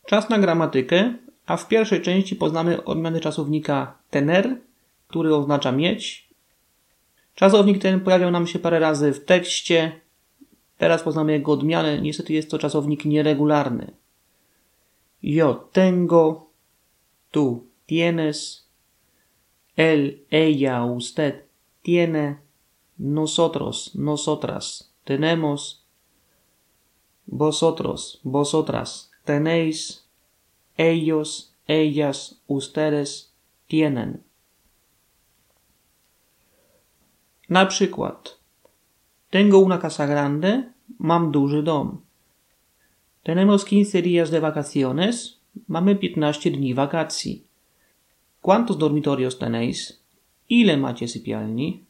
Czas na gramatykę, a w pierwszej części poznamy odmiany czasownika tener, który oznacza mieć. Czasownik ten pojawiał nam się parę razy w tekście. Teraz poznamy jego odmianę. Niestety jest to czasownik nieregularny. Yo tengo, tú tienes, él, ella, usted tiene, nosotros, nosotras tenemos, vosotros, vosotras tenéis, ellos, ellas, ustedes tienen. Na przykład tengo una casa grande, mam duży dom. Tenemos 15 días de vacaciones, mamy 15 dni wakacji. ¿Cuántos dormitorios tenéis? Ile macie sypialni?